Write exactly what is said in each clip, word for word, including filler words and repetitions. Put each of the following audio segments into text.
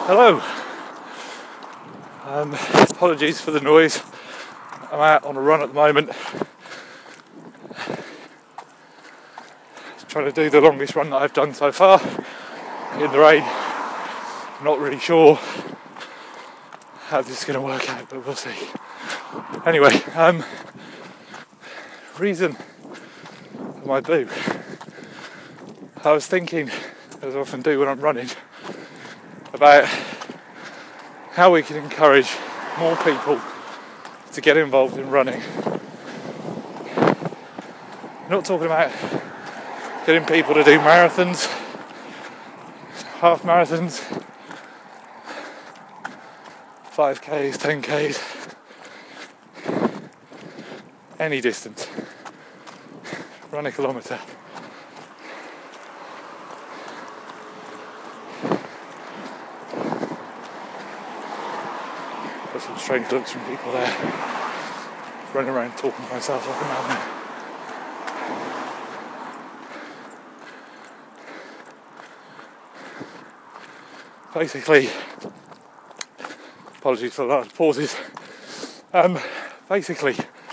Hello. Um, apologies for the noise. I'm out on a run at the moment. Trying to do the longest run that I've done so far in the rain. I'm not really sure how this is going to work out, but we'll see. Anyway, um, reason for my boo. I was thinking, as I often do when I'm running, about how we can encourage more people to get involved in running. I'm not talking about getting people to do marathons, half marathons, five Ks, ten Ks, any distance. Run a kilometre. Got some strange looks from people there. Running around talking to myself like a madman. Basically, apologies for the large pauses. Um, basically,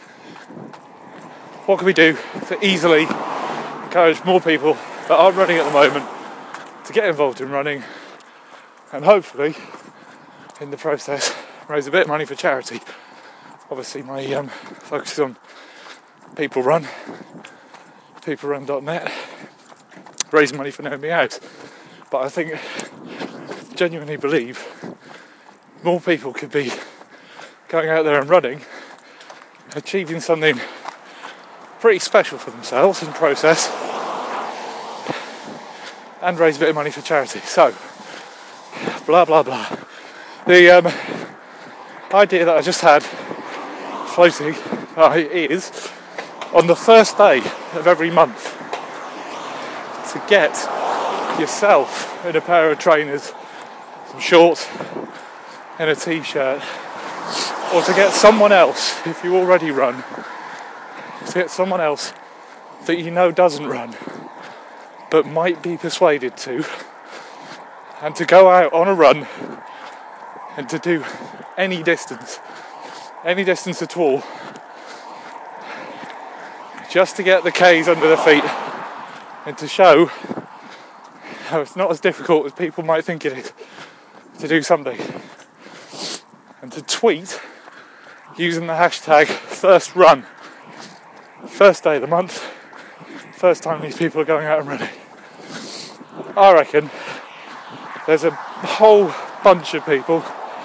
what can we do to easily encourage more people that aren't running at the moment to get involved in running, and hopefully, in the process, raise a bit of money for charity? Obviously, my um, focus is on People Run, people run dot net, raising money for Naomi House. But I think, genuinely believe, more people could be going out there and running, achieving something pretty special for themselves in the process, and raise a bit of money for charity. So, blah blah blah. The um, idea that I just had floating uh, is, on the first day of every month, to get yourself in a pair of trainers, some shorts and a t-shirt, or to get someone else, if you already run, to get someone else that you know doesn't run but might be persuaded to, and to go out on a run and to do any distance, any distance at all, just to get the K's under the feet and to show how it's not as difficult as people might think it is to do something. And to tweet using the hashtag first run. First day of the month, first time these people are going out and running. I reckon there's a whole bunch of people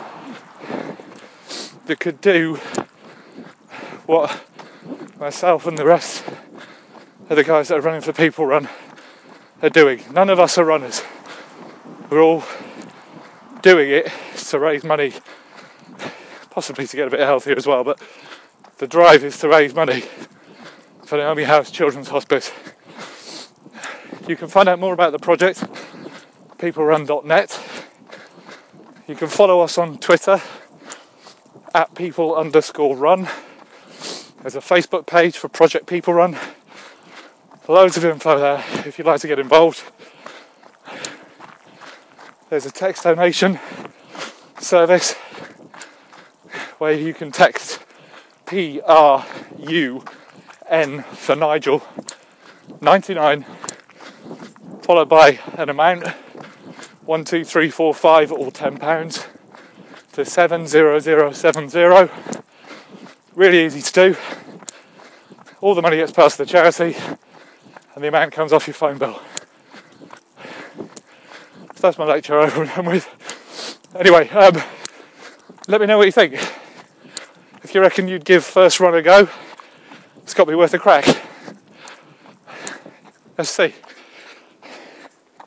that could do what myself and the rest of the guys that are running for People Run are doing. None of us are runners. We're all doing it to raise money, possibly to get a bit healthier as well, but the drive is to raise money for Naomi House Children's Hospice. You can find out more about the project, people run dot net. You can follow us on Twitter, at people underscore run. There's a Facebook page for Project People Run. Loads of info there if you'd like to get involved. There's a text donation service where you can text P R U N for Nigel ninety-nine, followed by an amount, one, two, three, four, five, or ten pounds, to seven zero zero seven zero. Really easy to do. All the money gets passed to the charity, and the amount comes off your phone bill. So that's my lecture over and done with. Anyway, um, let me know what you think. If you reckon you'd give First Run a go, it's got to be worth a crack. Let's see.